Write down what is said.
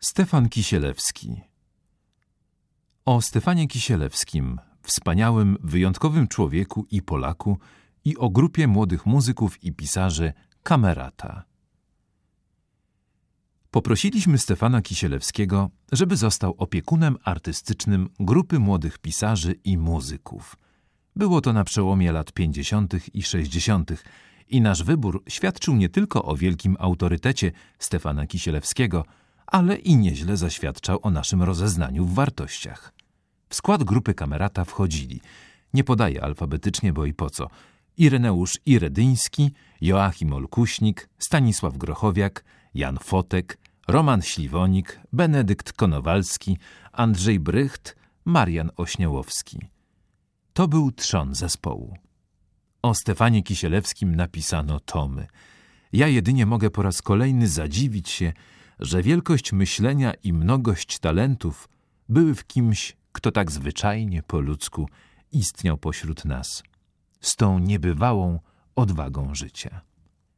Stefan Kisielewski. O Stefanie Kisielewskim, wspaniałym, wyjątkowym człowieku i Polaku, i o grupie młodych muzyków i pisarzy Kamerata. Poprosiliśmy Stefana Kisielewskiego, żeby został opiekunem artystycznym grupy młodych pisarzy i muzyków. Było to na przełomie lat 50. i 60. i nasz wybór świadczył nie tylko o wielkim autorytecie Stefana Kisielewskiego, ale i nieźle zaświadczał o naszym rozeznaniu w wartościach. W skład grupy Kamerata wchodzili, nie podaję alfabetycznie, bo i po co, Ireneusz Iredyński, Joachim Olkuśnik, Stanisław Grochowiak, Jan Fotek, Roman Śliwonik, Benedykt Konowalski, Andrzej Brycht, Marian Ośniałowski. To był trzon zespołu. O Stefanie Kisielewskim napisano tomy. Ja jedynie mogę po raz kolejny zadziwić się, że wielkość myślenia i mnogość talentów były w kimś, kto tak zwyczajnie po ludzku istniał pośród nas, z tą niebywałą odwagą życia.